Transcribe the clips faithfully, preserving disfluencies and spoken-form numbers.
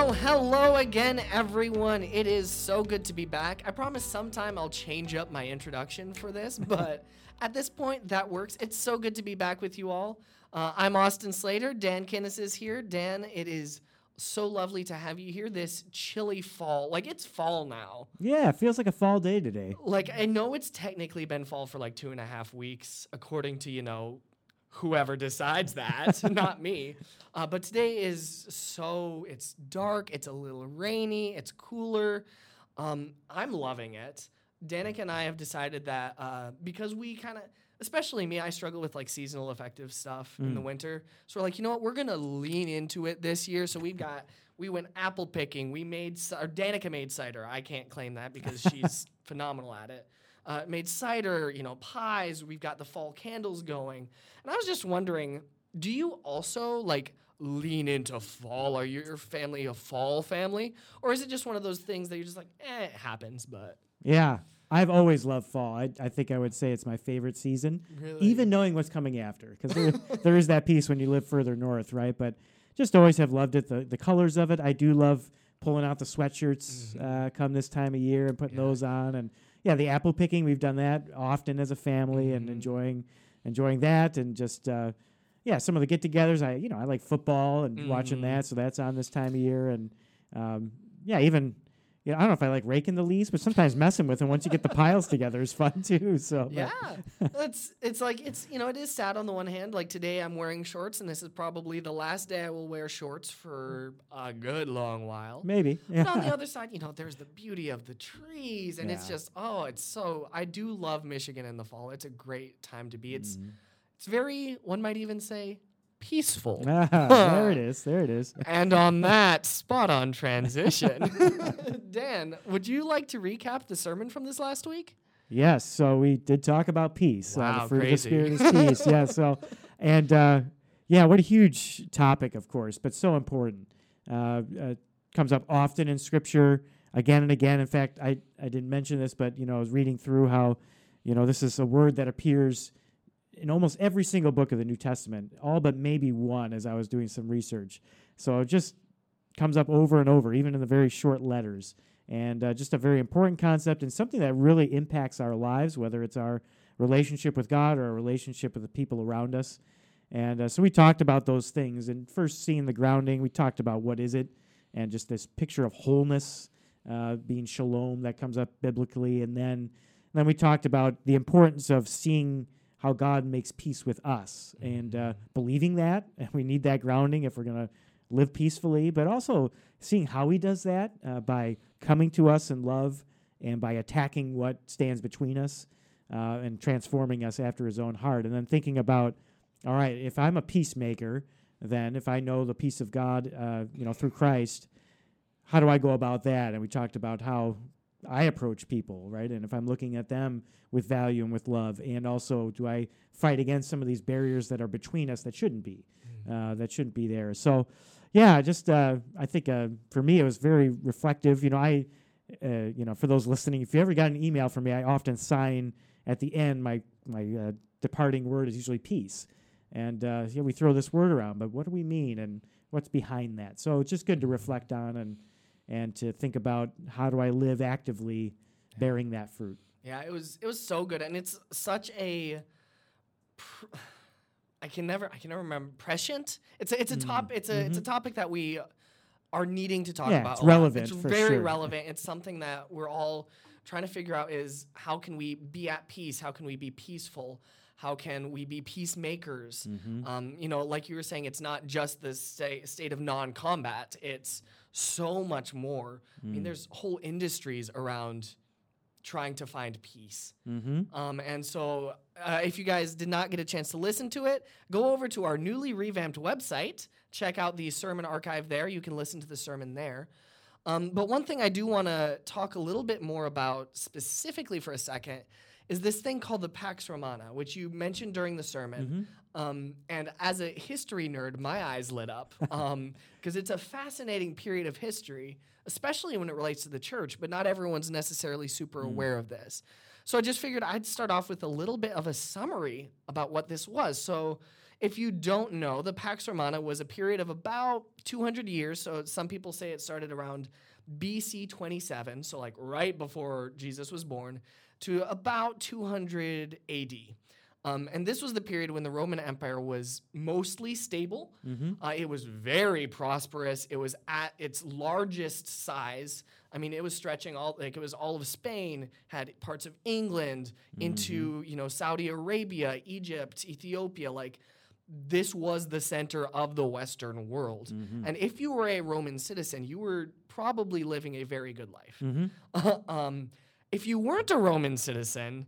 Well, hello again, everyone. It is so good to be back. I promise sometime I'll change up my introduction for this, but at this point, that works. It's so good to be back with you all. Uh, I'm Austin Slater. Dan Kinnis is here. Dan, it is so lovely to have you here this chilly fall. Like, it's fall now. Yeah, it feels like a fall day today. Like, I know it's technically been fall for like two and a half weeks, according to, you know, whoever decides that, not me. Uh, but today is so, it's dark, it's a little rainy, it's cooler. Um, I'm loving it. Danica and I have decided that uh, because we kind of, especially me, I struggle with like seasonal affective stuff mm. in the winter. So we're like, you know what, we're going to lean into it this year. So we've got, we went apple picking. We made, or Danica made cider. I can't claim that because she's phenomenal at it. Uh, made cider, you know, pies. We've got the fall candles going. And I was just wondering, do you also, like, lean into fall? Are you, your family a fall family? Or is it just one of those things that you're just like, eh, it happens, but... Yeah, I've always loved fall. I, I think I would say it's my favorite season, really? Even knowing what's coming after. Because there, there is that piece when you live further north, right? But just always have loved it, the, the colors of it. I do love pulling out the sweatshirts mm-hmm. uh, come this time of year and putting yeah. those on. And, yeah, the apple picking, we've done that often as a family mm-hmm. and enjoying... enjoying that and just, uh, yeah, some of the get-togethers. I, you know, I like football and mm-hmm. watching that, so that's on this time of year. And, um, yeah, even, you know, I don't know if I like raking the leaves, but sometimes messing with them once you get the piles together is fun, too. So yeah, it's, it's like, it's, you know, it is sad on the one hand. Like, today I'm wearing shorts, and this is probably the last day I will wear shorts for a good long while. Maybe. Yeah. But on the other side, you know, there's the beauty of the trees, and yeah. it's just, oh, it's so, I do love Michigan in the fall. It's a great time to be. It's, mm. it's very, one might even say, peaceful. Ah, there it is. There it is. And on that spot on transition, Dan, would you like to recap the sermon from this last week? Yes. So we did talk about peace. Wow, uh, the fruit crazy. of the Spirit is peace. Yeah. So, and uh, yeah, what a huge topic, of course, but so important. Uh, uh, comes up often in Scripture, again and again. In fact, I I didn't mention this, but you know, I was reading through how, you know, this is a word that appears in almost every single book of the New Testament, all but maybe one as I was doing some research. So it just comes up over and over, even in the very short letters. And uh, just a very important concept and something that really impacts our lives, whether it's our relationship with God or our relationship with the people around us. And uh, so we talked about those things. And first seeing the grounding, we talked about what is it, and just this picture of wholeness, uh, being shalom, that comes up biblically. And then, and then we talked about the importance of seeing how God makes peace with us and uh, believing that, and we need that grounding if we're going to live peacefully, but also seeing how he does that uh, by coming to us in love and by attacking what stands between us uh, and transforming us after his own heart. And then thinking about, all right, if I'm a peacemaker, then if I know the peace of God, uh, you know, through Christ, how do I go about that? And we talked about how I approach people, right? And if I'm looking at them with value and with love, and also do I fight against some of these barriers that are between us that shouldn't be, mm. uh, that shouldn't be there. So, yeah, just uh, I think uh, for me it was very reflective. You know, I, uh, you know, for those listening, if you ever got an email from me, I often sign at the end my my uh, departing word is usually peace, and uh, yeah, we throw this word around, but what do we mean and what's behind that? So it's just good to reflect on and. and to think about how do I live actively bearing that fruit. Yeah, it was it was so good, and it's such a pr- I can never I can never remember prescient. It's a, it's a mm. top it's a mm-hmm. it's a topic that we are needing to talk yeah, about. It's relevant. It's for very sure. relevant. It's something that we're all trying to figure out is how can we be at peace? How can we be peaceful? How can we be peacemakers? Mm-hmm. Um, you know, like you were saying, it's not just the sta- state of non-combat. It's so much more. Mm. I mean, there's whole industries around trying to find peace. Mm-hmm. Um, and so uh, if you guys did not get a chance to listen to it, go over to our newly revamped website. Check out the sermon archive there. You can listen to the sermon there. Um, but one thing I do want to talk a little bit more about specifically for a second is this thing called the Pax Romana, which you mentioned during the sermon. Mm-hmm. Um, and as a history nerd, my eyes lit up because um, it's a fascinating period of history, especially when it relates to the church, but not everyone's necessarily super mm. aware of this. So I just figured I'd start off with a little bit of a summary about what this was. So if you don't know, the Pax Romana was a period of about two hundred years. So some people say it started around B C twenty-seven, so like right before Jesus was born, to about two hundred A D. Um, and this was the period when the Roman Empire was mostly stable. Mm-hmm. Uh, it was very prosperous. It was at its largest size. I mean, it was stretching all, like it was all of Spain, had parts of England, mm-hmm. into, you know, Saudi Arabia, Egypt, Ethiopia. Like, this was the center of the Western world. Mm-hmm. And if you were a Roman citizen, you were probably living a very good life. Mm-hmm. Uh, um, if you weren't a Roman citizen,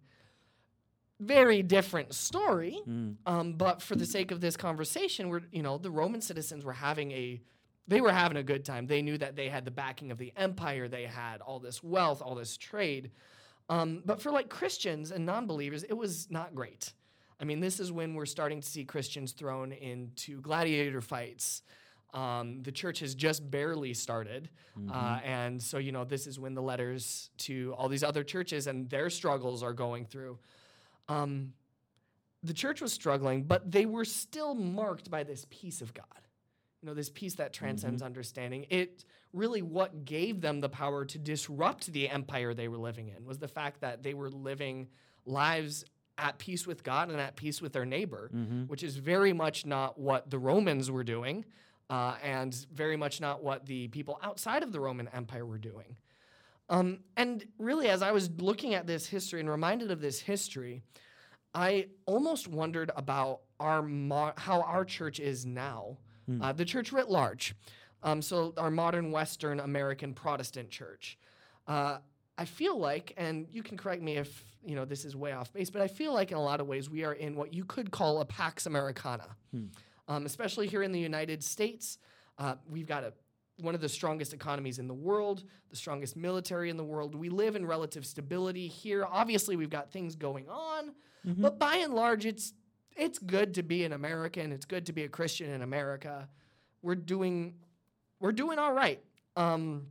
very different story. Mm. Um, but for the sake of this conversation, we're, you know, the Roman citizens were having a, they were having a good time. They knew that they had the backing of the empire. They had all this wealth, all this trade. Um, but for like Christians and non-believers, it was not great. I mean, this is when we're starting to see Christians thrown into gladiator fights. Um, the church has just barely started. Mm-hmm. Uh, and so, you know, this is when the letters to all these other churches and their struggles are going through. Um, the church was struggling, but they were still marked by this peace of God. You know, this peace that transcends mm-hmm. understanding. It really what gave them the power to disrupt the empire they were living in was the fact that they were living lives at peace with God and at peace with their neighbor, mm-hmm. which is very much not what the Romans were doing, uh, and very much not what the people outside of the Roman Empire were doing. Um, and really, as I was looking at this history and reminded of this history, I almost wondered about our mo- how our church is now, mm. uh, the church writ large. Um, so our modern Western American Protestant church. Uh, I feel like, and you can correct me if you know this is way off base, but I feel like in a lot of ways we are in what you could call a Pax Americana, mm. um, especially here in the United States. Uh, we've got a one of the strongest economies in the world, the strongest military in the world. We live in relative stability here. Obviously, we've got things going on, mm-hmm. but by and large, it's it's good to be an American. It's good to be a Christian in America. We're doing we're doing all right. Um,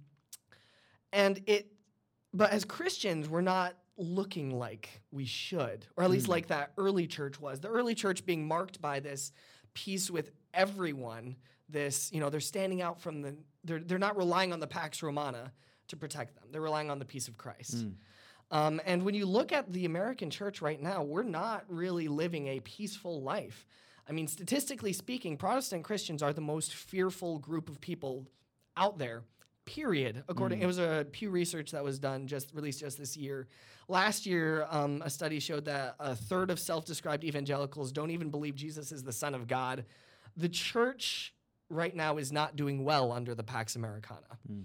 and it, but as Christians, we're not looking like we should, or at least mm. like that early church was. The early church being marked by this peace with everyone. This, you know, they're standing out from the, they're they're not relying on the Pax Romana to protect them. They're relying on the peace of Christ. Mm. Um, and when you look at the American church right now, we're not really living a peaceful life. I mean, statistically speaking, Protestant Christians are the most fearful group of people out there, period. According, mm. it was a Pew Research that was done, just released just this year. Last year, um, a study showed that a third of self-described evangelicals don't even believe Jesus is the Son of God. The church right now is not doing well under the Pax Americana. Mm.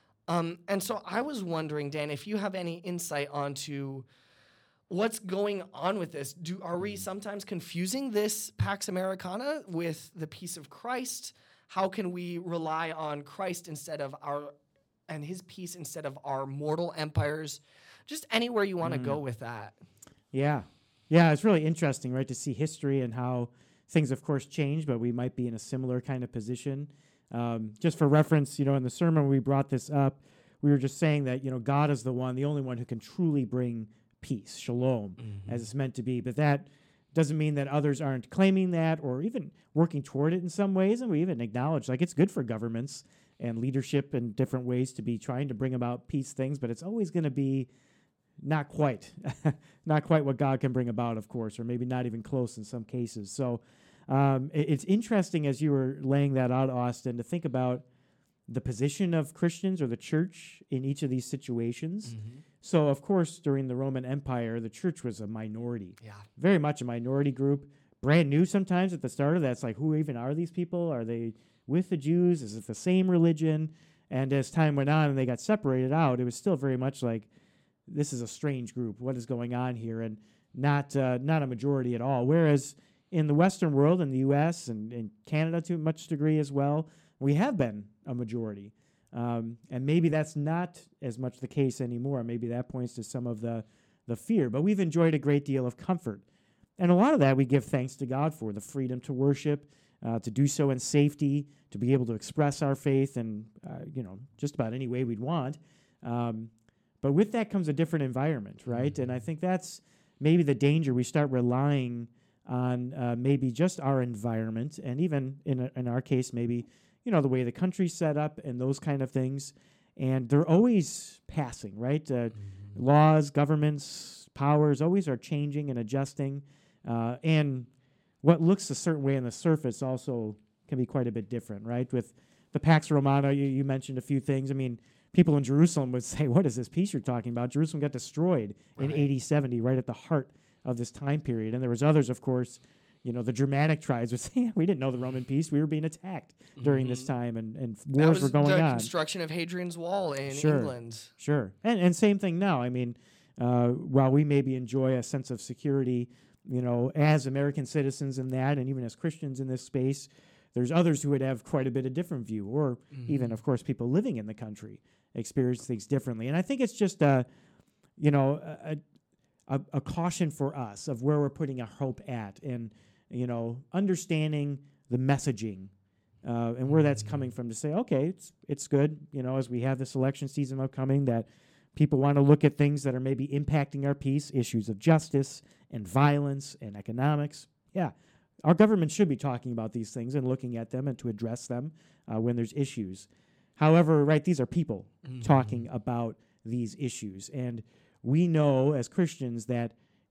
Um, and so I was wondering, Dan, if you have any insight onto what's going on with this. Do Are we sometimes confusing this Pax Americana with the peace of Christ? How can we rely on Christ instead of our, and his peace instead of our mortal empires? Just anywhere you want to mm. go with that. Yeah. Yeah, it's really interesting, right, to see history and how things, of course, change, but we might be in a similar kind of position. Um, just for reference, you know, in the sermon when we brought this up, we were just saying that, you know, God is the one, the only one who can truly bring peace, shalom, mm-hmm. as it's meant to be. But that doesn't mean that others aren't claiming that or even working toward it in some ways. And we even acknowledge, like, it's good for governments and leadership in different ways to be trying to bring about peace things, but it's always going to be not quite, not quite what God can bring about, of course, or maybe not even close in some cases. So um, it, it's interesting as you were laying that out, Austin, to think about the position of Christians or the church in each of these situations. Mm-hmm. So, of course, during the Roman Empire, the church was a minority, yeah, very much a minority group, brand new sometimes at the start of that. It's like, who even are these people? Are they with the Jews? Is it the same religion? And as time went on and they got separated out, it was still very much like, this is a strange group. What is going on here? And not uh, not a majority at all. Whereas in the Western world, in the U S and in Canada to a much degree as well, we have been a majority. Um, and maybe that's not as much the case anymore. Maybe that points to some of the, the fear. But we've enjoyed a great deal of comfort. And a lot of that we give thanks to God for, the freedom to worship, uh, to do so in safety, to be able to express our faith in, uh, you know, just about any way we'd want. Um But with that comes a different environment, right? Mm-hmm. And I think that's maybe the danger. We start relying on uh, maybe just our environment, and even in a, in our case, maybe you know the way the country's set up and those kind of things. And they're always passing, right? Uh, mm-hmm. Laws, governments, powers always are changing and adjusting, uh, and what looks a certain way on the surface also can be quite a bit different, right? With the Pax Romana, you, you mentioned a few things. I mean, people in Jerusalem would say, what is this peace you're talking about? Jerusalem got destroyed right. in A D seventy, right at the heart of this time period. And there was others, of course, you know, the Germanic tribes would say, yeah, we didn't know the Roman peace. We were being attacked mm-hmm. during this time, and, and wars were going the on. Construction of Hadrian's Wall in sure, England. Sure. And, and same thing now. I mean, uh, while we maybe enjoy a sense of security, you know, as American citizens in that, and even as Christians in this space, there's others who would have quite a bit of different view, or mm-hmm. even, of course, people living in the country experience things differently. And I think it's just a, you know, a, a, a caution for us of where we're putting our hope at, and, you know, understanding the messaging uh, and where that's coming from, to say, okay, it's it's good, you know, as we have this election season upcoming, that people want to look at things that are maybe impacting our peace, issues of justice and violence and economics. Yeah, our government should be talking about these things and looking at them and to address them uh, when there's issues. However, right, these are people mm-hmm. talking about these issues. And we know as Christians that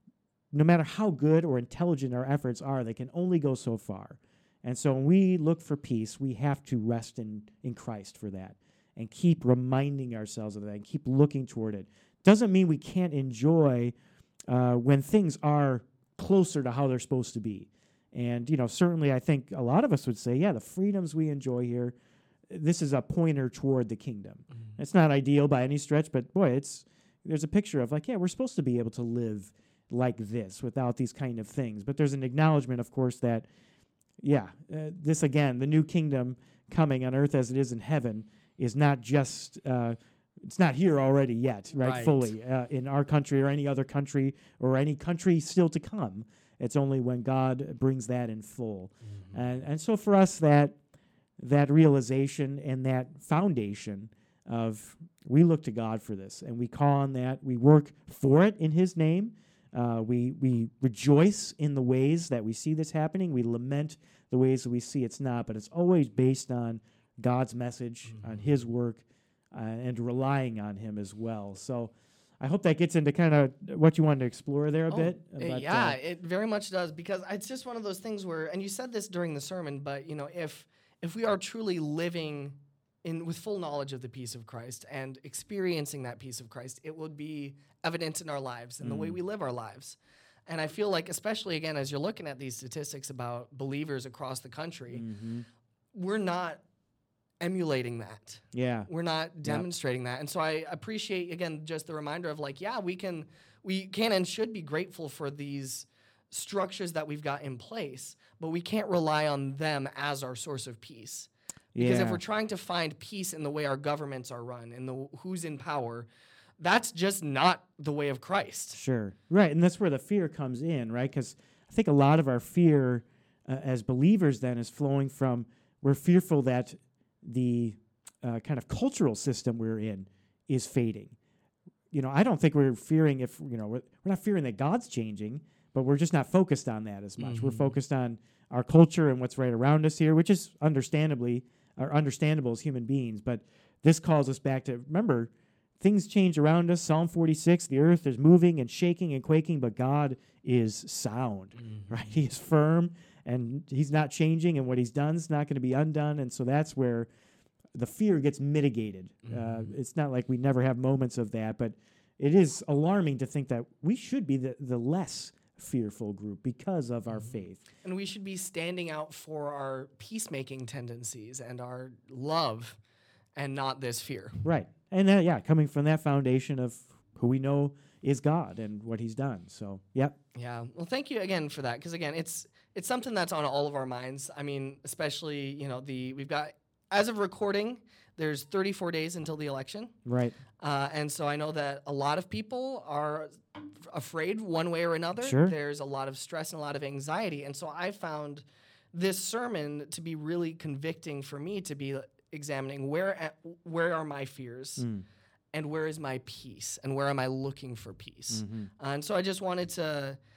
no matter how good or intelligent our efforts are, they can only go so far. And so when we look for peace, we have to rest in, in Christ for that and keep reminding ourselves of that and keep looking toward it. Doesn't mean we can't enjoy uh, when things are closer to how they're supposed to be. And, you know, certainly I think a lot of us would say, yeah, the freedoms we enjoy here, this is a pointer toward the kingdom. Mm-hmm. It's not ideal by any stretch, but boy, it's there's a picture of like, yeah, we're supposed to be able to live like this without these kind of things. But there's an acknowledgement, of course, that, yeah, uh, this again, the new kingdom coming on earth as it is in heaven is not just, uh, it's not here already yet, right, right. fully uh, in our country or any other country or any country still to come. It's only when God brings that in full. Mm-hmm. And and so for us, that that realization and that foundation of we look to God for this, and we call on that. We work for it in His name. Uh, we we rejoice in the ways that we see this happening. We lament the ways that we see it's not, but it's always based on God's message, mm-hmm. on His work, uh, and relying on Him as well. So I hope that gets into kind of what you wanted to explore there a oh, bit. But, yeah, uh, it very much does, because it's just one of those things where, and you said this during the sermon, but you know, if if we are truly living in with full knowledge of the peace of Christ and experiencing that peace of Christ, it will be evident in our lives and mm. the way we live our lives. And I feel like, especially again, as you're looking at these statistics about believers across the country, mm-hmm. we're not emulating that. Yeah. We're not demonstrating yep. that. And so I appreciate, again, just the reminder of like, yeah, we can, we can and should be grateful for these structures that we've got in place, but we can't rely on them as our source of peace. Because yeah. if we're trying to find peace in the way our governments are run and the who's in power, that's just not the way of Christ. Sure. Right. And that's where the fear comes in, right? Because I think a lot of our fear uh, as believers then is flowing from, we're fearful that the uh, kind of cultural system we're in is fading. You know, I don't think we're fearing if, you know, we're, we're not fearing that God's changing, but we're just not focused on that as much. Mm-hmm. We're focused on our culture and what's right around us here, which is understandably, are understandable as human beings. But this calls us back to, remember, things change around us. Psalm forty-six, the earth is moving and shaking and quaking, but God is sound, mm-hmm. right? He is firm, and He's not changing, and what He's done is not going to be undone. And so that's where the fear gets mitigated. Mm-hmm. Uh, it's not like we never have moments of that, but it is alarming to think that we should be the, the less fearful group because of our faith. And we should be standing out for our peacemaking tendencies and our love and not this fear. Right. And uh, yeah, coming from that foundation of who we know is God and what He's done. So, yep. Yeah. Well, thank you again for that, because again, it's it's something that's on all of our minds. I mean, especially, you know, the we've got, as of recording, there's thirty-four days until the election. Right. Uh, and so I know that a lot of people are afraid one way or another. Sure. There's a lot of stress and a lot of anxiety. And so I found this sermon to be really convicting for me, to be examining where where are my fears mm. and where is my peace and where am I looking for peace. Mm-hmm. Uh, and so I just wanted to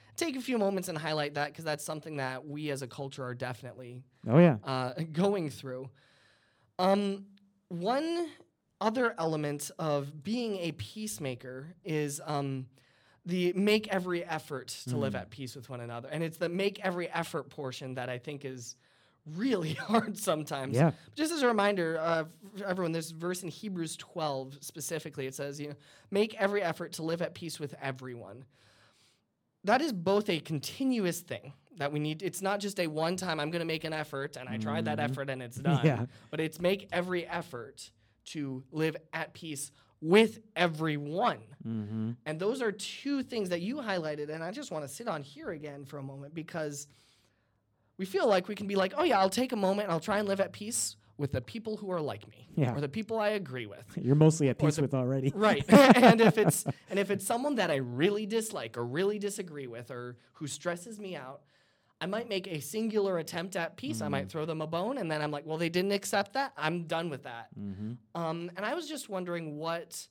take a few moments and highlight that because that's something that we as a culture are definitely Oh, yeah. uh, going through. Um, one other element of being a peacemaker is um, the make every effort to Mm. live at peace with one another. And it's the make every effort portion that I think is really hard sometimes. Yeah. Just as a reminder, uh, for everyone, this verse in Hebrews twelve specifically, it says, you know, make every effort to live at peace with everyone. That is both a continuous thing that we need. It's not just a one time, I'm going to make an effort and I tried that Mhm. effort and it's done. Yeah. But it's make every effort to live at peace with everyone. Mm-hmm. And those are two things that you highlighted. And I just want to sit on here again for a moment because we feel like we can be like, oh, yeah, I'll take a moment and I'll try and live at peace with the people who are like me Yeah. or the people I agree with. You're mostly at Or peace the- with already. Right. and if it's and if it's someone that I really dislike or really disagree with or who stresses me out, I might make a singular attempt at peace. I might throw them a bone and then I'm like, well, they didn't accept that. I'm done with that. Mm-hmm. Um, and I was just wondering what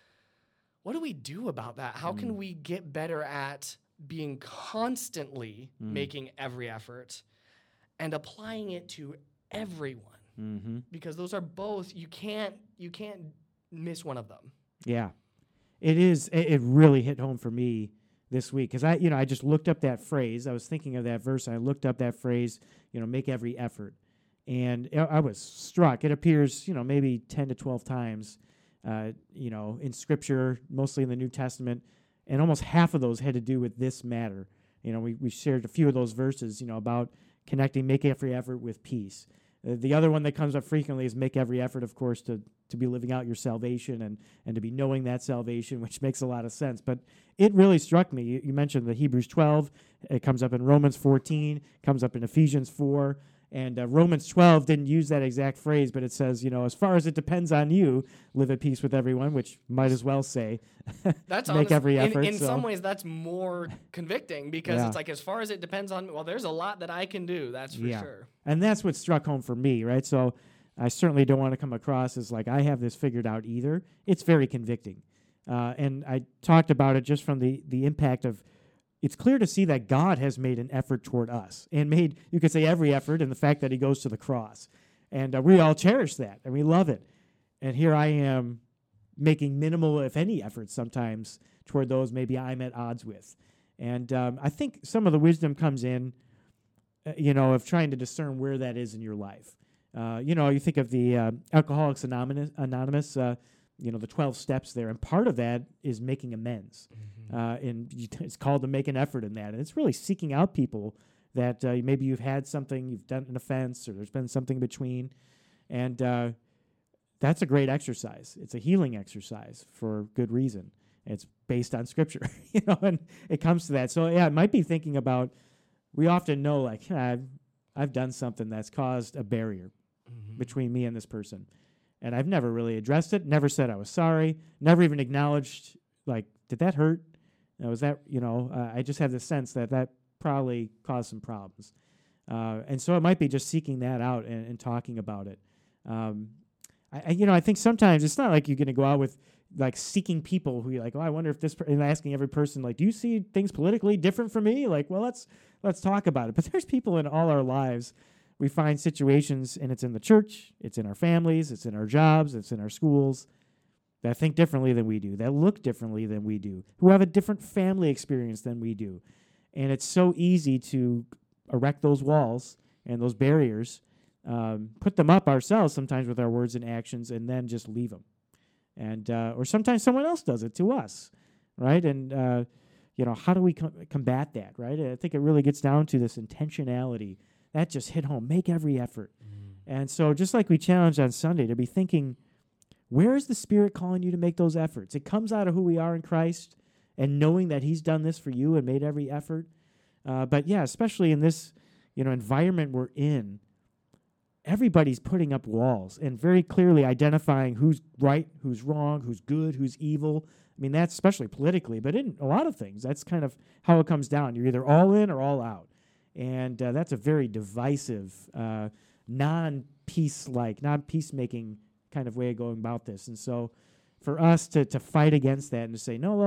what do we do about that? How can we get better at being constantly Mm. making every effort and applying it to everyone? Mm-hmm. Because those are both you can't you can't miss one of them. Yeah, it is. It, it really hit home for me this week because I, you know, I just looked up that phrase. I was thinking of that verse. And I looked up that phrase. You know, make every effort, and I I was struck. It appears, you know, maybe ten to twelve times, uh, you know, in Scripture, mostly in the New Testament, and almost half of those had to do with this matter. You know, we we shared a few of those verses, you know, about connecting, make every effort with peace. Uh, the other one that comes up frequently is make every effort, of course, to, to be living out your salvation and, and to be knowing that salvation, which makes a lot of sense. But it really struck me. You, you mentioned the Hebrews twelve. It comes up in Romans fourteen, comes up in Ephesians four. And uh, Romans twelve didn't use that exact phrase, but it says, you know, as far as it depends on you, live at peace with everyone, which might as well say That's make honest- every in- effort. In, so. some ways, that's more convicting because Yeah. it's like as far as it depends on me. Well, there's a lot that I can do. That's for Yeah. sure. And that's what struck home for me, right? So I certainly don't want to come across as like I have this figured out either. It's very convicting. Uh, and I talked about it just from the, the impact of it's clear to see that God has made an effort toward us and made, you could say, every effort in the fact that he goes to the cross. And uh, we all cherish that and we love it. And here I am making minimal, if any, efforts sometimes toward those maybe I'm at odds with. And um, I think some of the wisdom comes in, uh, you know, of trying to discern where that is in your life. Uh, you know, you think of the uh, Alcoholics Anonymous, Anonymous uh, you know, the twelve steps there. And part of that is making amends. Uh, and you t- it's called to make an effort in that. And it's really seeking out people that uh, maybe you've had something, you've done an offense, or there's been something between. And uh, that's a great exercise. It's a healing exercise for good reason. It's based on Scripture, you know, and it comes to that. So, yeah, it might be thinking about, we often know, like, I've, I've done something that's caused a barrier Mm-hmm. between me and this person. And I've never really addressed it, never said I was sorry, never even acknowledged, like, did that hurt? Now, was that, you know, uh, I just have the sense that that probably caused some problems. Uh, and so it might be just seeking that out and, and talking about it. Um, I, I, you know, I think sometimes it's not like you're going to go out with, like, seeking people who you're like, oh, I wonder if this, per-, and asking every person, like, do you see things politically different from me? Like, well, let's let's talk about it. But there's people in all our lives. We find situations, and it's in the church, it's in our families, it's in our jobs, it's in our schools, that think differently than we do, that look differently than we do, who have a different family experience than we do. And it's so easy to erect those walls and those barriers, um, put them up ourselves sometimes with our words and actions, and then just leave them. And uh, or sometimes someone else does it to us, right? And, uh, you know, how do we com- combat that, right? I think it really gets down to this intentionality. That just hit home. Make every effort. Mm. And so just like we challenged on Sunday, to be thinking, where is the Spirit calling you to make those efforts? It comes out of who we are in Christ and knowing that he's done this for you and made every effort. Uh, but, yeah, especially in this, you know, environment we're in, everybody's putting up walls and very clearly identifying who's right, who's wrong, who's good, who's evil. I mean, that's especially politically, but in a lot of things, that's kind of how it comes down. You're either all in or all out. And uh, that's a very divisive, uh, non-peace-like, non-peacemaking kind of way of going about this. And so for us to to fight against that and to say, no, well,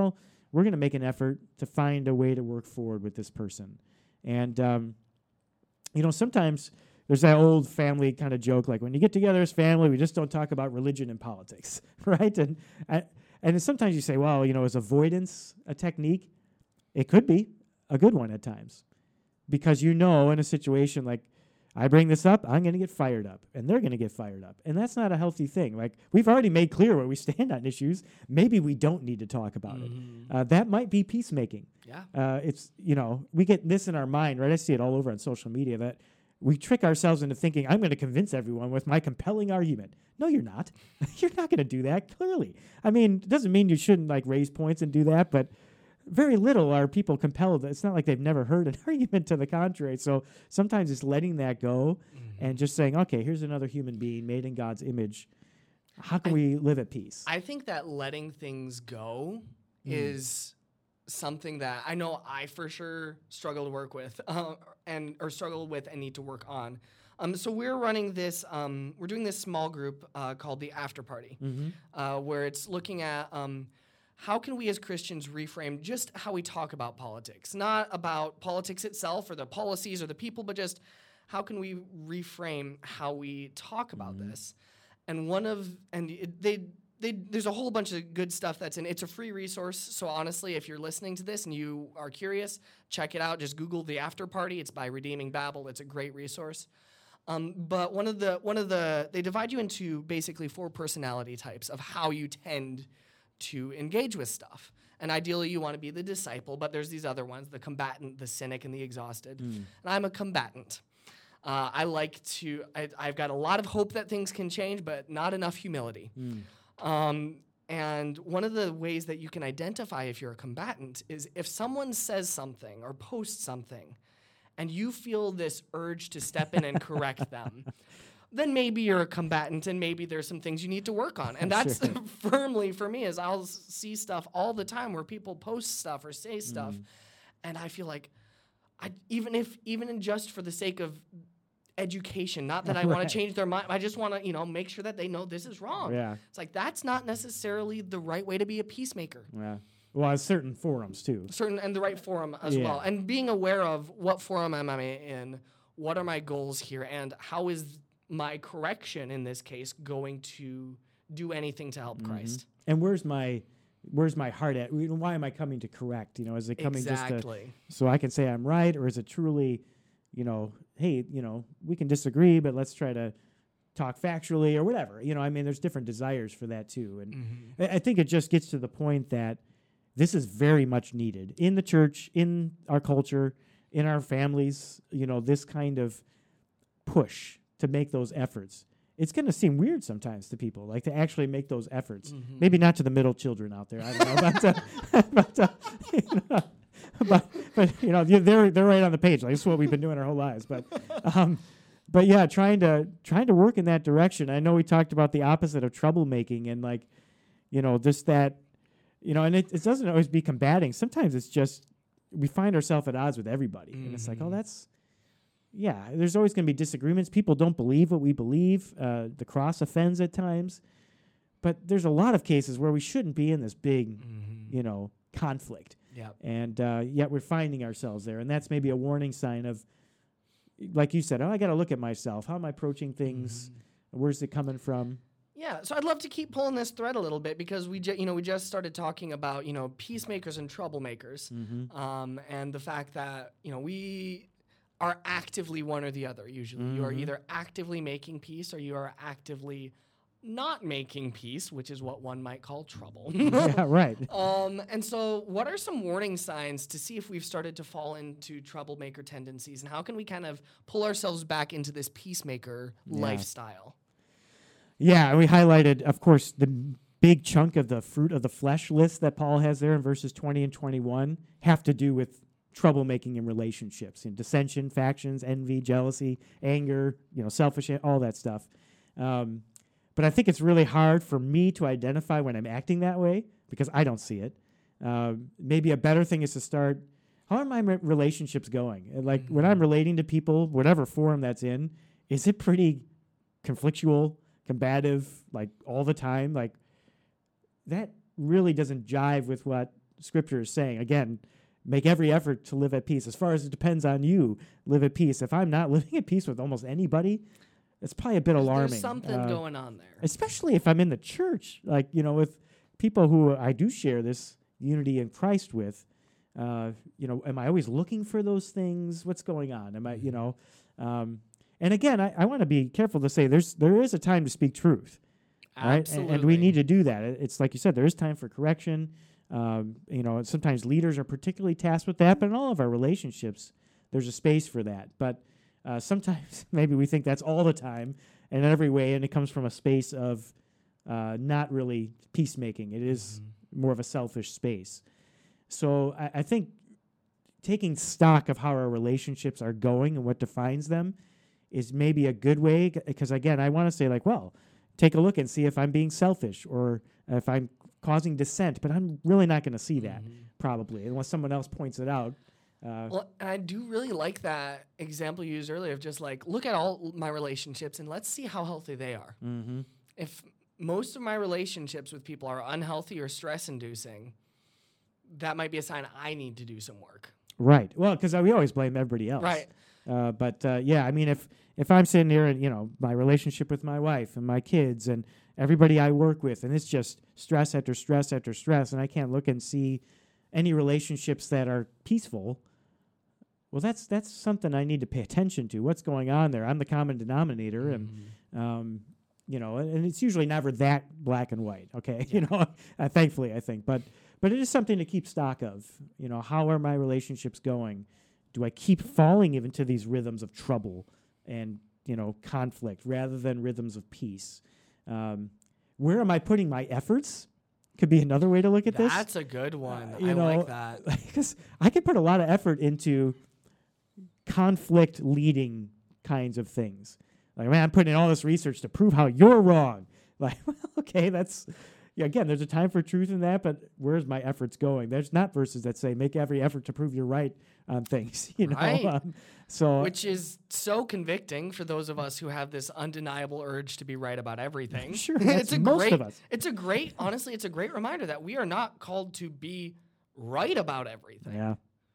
we're going to make an effort to find a way to work forward with this person. And, um, you know, sometimes there's that old family kind of joke, like when you get together as family, we just don't talk about religion and politics, right? And I, and sometimes you say, well, you know, is avoidance a technique? It could be a good one at times, because you know in a situation like, I bring this up, I'm going to get fired up, and they're going to get fired up. And that's not a healthy thing. Like, we've already made clear where we stand on issues. Maybe we don't need to talk about mm-hmm. it. Uh, that might be peacemaking. Yeah. Uh, it's, you know, we get this in our mind, right? I see it all over on social media, that we trick ourselves into thinking, I'm going to convince everyone with my compelling argument. No, you're not. You're not going to do that, clearly. I mean, it doesn't mean you shouldn't, like, raise points and do that, but very little are people compelled. It's not like they've never heard an argument to the contrary. So sometimes it's letting that go mm-hmm. and just saying, okay, here's another human being made in God's image. How can I, we live at peace? I think that letting things go mm. is something that I know I for sure struggle to work with uh, and or struggle with and need to work on. Um, so we're running this, um, we're doing this small group uh, called the After Party, mm-hmm. uh, where it's looking at um, how can we as Christians reframe just how we talk about politics? Not about politics itself or the policies or the people, but just how can we reframe how we talk about mm-hmm. this? And one of, and it, they, they, there's a whole bunch of good stuff that's in, it's a free resource. So honestly, if you're listening to this and you are curious, check it out. Just Google the After Party. It's by Redeeming Babel. It's a great resource. Um, but one of the, one of the, they divide you into basically four personality types of how you tend to engage with stuff. And ideally you want to be the disciple, but there's these other ones, the combatant, the cynic, and the exhausted. Mm. And I'm a combatant. Uh, I like to, I, I've got a lot of hope that things can change, but not enough humility. Mm. Um, and one of the ways that you can identify if you're a combatant is if someone says something or posts something and you feel this urge to step in and correct them, then maybe you're a combatant and maybe there's some things you need to work on. And that's sure. firmly for me, is I'll s- see stuff all the time where people post stuff or say stuff, mm. and I feel like, I even if even in just for the sake of education, not that I right. want to change their mind, I just want to, you know, make sure that they know this is wrong. Yeah. It's like, that's not necessarily the right way to be a peacemaker. Yeah. Well, at certain forums too. Certain and the right forum as yeah. well. And being aware of what forum am I in, what are my goals here, and how is my correction in this case going to do anything to help mm-hmm. Christ. And where's my where's my heart at? Why am I coming to correct? You know, is it coming exactly. just to, so I can say I'm right, or is it truly, you know, hey, you know, we can disagree, but let's try to talk factually or whatever. You know, I mean, there's different desires for that too. And mm-hmm. I, I think it just gets to the point that this is very much needed in the church, in our culture, in our families, you know, this kind of push to make those efforts. It's going to seem weird sometimes to people, like to actually make those efforts. Mm-hmm. Maybe not to the middle children out there. I don't know, but, uh, but, uh, you know, but, but you know, they're they're right on the page. Like, this is what we've been doing our whole lives. But, um, but yeah, trying to trying to work in that direction. I know we talked about the opposite of troublemaking, and like, you know, just that, you know, and it, it doesn't always be combating. Sometimes it's just we find ourselves at odds with everybody, mm-hmm. and it's like, oh, that's. Yeah, there's always going to be disagreements. People don't believe what we believe. Uh, the cross offends at times. But there's a lot of cases where we shouldn't be in this big, mm-hmm. you know, conflict. Yep. And uh, yet we're finding ourselves there. And that's maybe a warning sign of, like you said, oh, I got to look at myself. How am I approaching things? Mm-hmm. Where's it coming from? Yeah, so I'd love to keep pulling this thread a little bit, because we, ju- you know, we just started talking about, you know, peacemakers and troublemakers, mm-hmm. um, and the fact that, you know, we are actively one or the other. Usually, mm-hmm. you are either actively making peace or you are actively not making peace, which is what one might call trouble. Yeah, right. Um, and so, what are some warning signs to see if we've started to fall into troublemaker tendencies, and how can we kind of pull ourselves back into this peacemaker yeah. lifestyle? Yeah, we highlighted, of course, the big chunk of the fruit of the flesh list that Paul has there in verses twenty and twenty-one have to do with troublemaking in relationships, in dissension, factions, envy, jealousy, anger, you know, selfish, all that stuff. Um, but I think it's really hard for me to identify when I'm acting that way, because I don't see it. Uh, maybe a better thing is to start, how are my re- relationships going? And like mm-hmm. when I'm relating to people, whatever forum that's in, is it pretty conflictual, combative, like all the time? Like that really doesn't jive with what Scripture is saying. Again, make every effort to live at peace. As far as it depends on you, live at peace. If I'm not living at peace with almost anybody, it's probably a bit alarming. There's something uh, going on there. Especially if I'm in the church, like, you know, with people who I do share this unity in Christ with. Uh, you know, am I always looking for those things? What's going on? Am I, you know, um, and again, I, I want to be careful to say there's there is a time to speak truth, right? Absolutely. And, and we need to do that. It- It's like you said, there is time for correction. Um, you know, sometimes leaders are particularly tasked with that, but in all of our relationships, there's a space for that. But uh, sometimes maybe we think that's all the time and in every way, and it comes from a space of uh, not really peacemaking. It is Mm-hmm. more of a selfish space. So I, I think taking stock of how our relationships are going and what defines them is maybe a good way, because again, I want to say like, well, take a look and see if I'm being selfish or if I'm causing dissent, but I'm really not going to see that Mhm. probably unless someone else points it out. Uh, Well, and I do really like that example you used earlier of just like, look at all my relationships and let's see how healthy they are. mm-hmm. If most of my relationships with people are unhealthy or stress-inducing, that might be a sign I need to do some work. Right. Well, because we always blame everybody else. Right. Uh, but uh, yeah, I mean, if if I'm sitting here and you know my relationship with my wife and my kids and everybody I work with, and it's just stress after stress after stress, and I can't look and see any relationships that are peaceful. Well, that's that's something I need to pay attention to. What's going on there? I'm the common denominator, and um, you know, and it's usually never that black and white. Okay, you know, uh, thankfully, I think, but but it is something to keep stock of. You know, how are my relationships going? Do I keep falling even to these rhythms of trouble and, you know, conflict rather than rhythms of peace? Um, where am I putting my efforts? Could be another way to look at this. That's a good one. Uh, you I know, like that. Because I can put a lot of effort into conflict leading kinds of things. Like, man, I'm putting in all this research to prove how you're wrong. Like, well, okay, that's... Yeah, again, there's a time for truth in that, but where's my efforts going? There's not verses that say make every effort to prove you're right on things, you know. Right. Um, so Which is so convicting for those of us who have this undeniable urge to be right about everything. Sure, that's it's a most great, of us. It's a great, honestly, it's a great reminder that we are not called to be right about everything. yeah,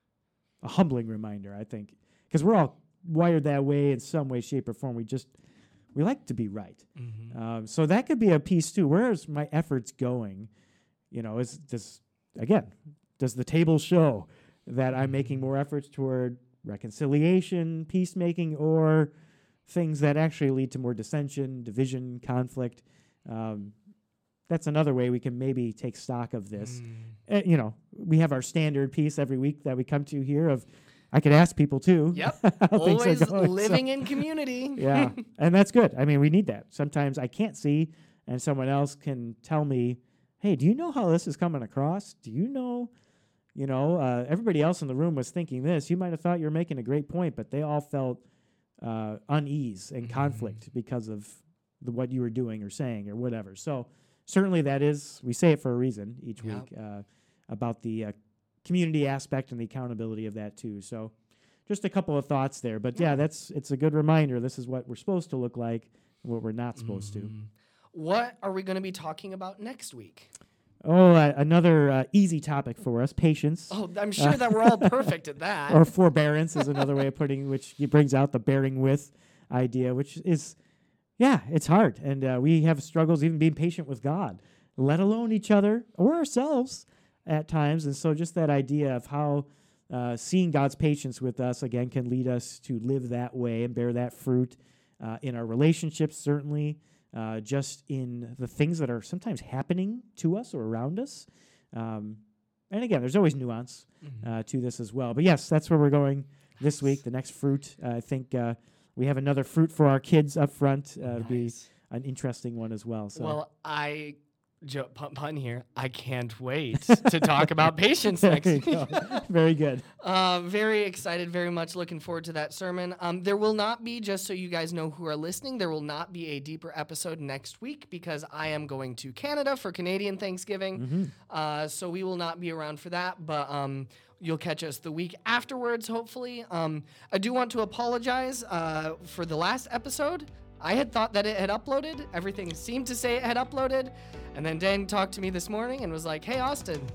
a humbling reminder, I think, because we're all wired that way in some way, shape, or form. We just we like to be right. Mm-hmm. Um, so that could be a piece too. Where is my efforts going? You know, is does again does the table show that I'm making more efforts toward reconciliation, peacemaking, or things that actually lead to more dissension, division, conflict? Um, that's another way we can maybe take stock of this. Mm. Uh, you know, we have our standard piece every week that we come to here of. I could ask people too. Yep. how things are Always going, so- living in community. yeah, and that's good. I mean, we need that. Sometimes I can't see, and someone else can tell me, "Hey, do you know how this is coming across? Do you know, you know, uh, everybody else in the room was thinking this. You might have thought you're making a great point, but they all felt uh, unease and Mhm. conflict because of the, what you were doing or saying or whatever." So certainly that is, we say it for a reason each Yep. week uh, about the uh, community aspect and the accountability of that too. So just a couple of thoughts there, but yeah, Yeah. that's it's a good reminder. This is what we're supposed to look like and what we're not supposed to. Mm. What are we going to be talking about next week? Oh, uh, another uh, easy topic for us: patience, Oh, I'm sure that we're all perfect at that. or forbearance is another way of putting, which he brings out the bearing with idea, which is, yeah, it's hard, and uh, we have struggles even being patient with God, let alone each other or ourselves at times. And so just that idea of how uh, seeing God's patience with us, again, can lead us to live that way and bear that fruit uh, in our relationships, certainly, uh, just in the things that are sometimes happening to us or around us. Um, and again, there's always nuance Mhm. uh, to this as well. But yes, that's where we're going this week, the next fruit. Uh, I think uh, we have another fruit for our kids up front. Uh, It'll be Nice. an interesting one as well. So. Well, I jo- pun, pun here. I can't wait to talk about patience next There you week. go. Very good. Uh, very excited, very much looking forward to that sermon. Um, there will not be, just so you guys know who are listening, there will not be a deeper episode next week because I am going to Canada for Canadian Thanksgiving. Mhm. Uh, so we will not be around for that, but um, you'll catch us the week afterwards, hopefully. Um, I do want to apologize uh, for the last episode. I had thought that it had uploaded. Everything seemed to say it had uploaded. And then Dan talked to me this morning and was like, hey, Austin,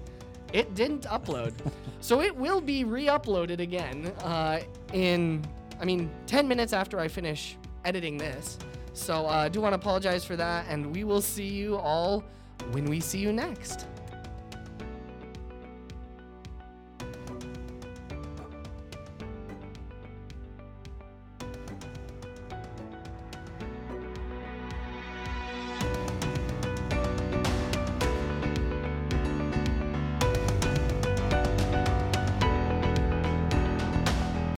it didn't upload. So it will be re-uploaded again uh, in, I mean, ten minutes after I finish editing this. So uh, I do want to apologize for that, and we will see you all when we see you next.